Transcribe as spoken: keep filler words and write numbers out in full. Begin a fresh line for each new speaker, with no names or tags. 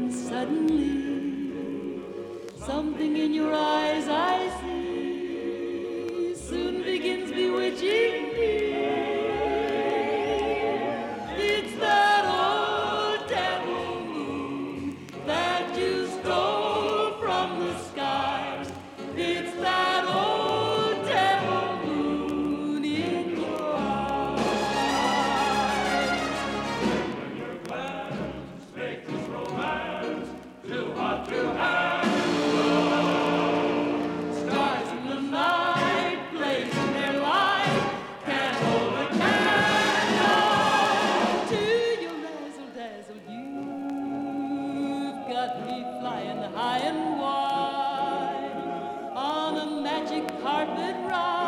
Suddenly, something in your eyes I see soon begins bewitching me. It's that old devil moon that you stole from the skies. It's that old devil moon in your eyes.
When your plans make this romance too hot to handle,
Stars in the night blazing their light can't hold a candle to your razzle dazzle. You've got me flying high and wide on a magic carpet ride.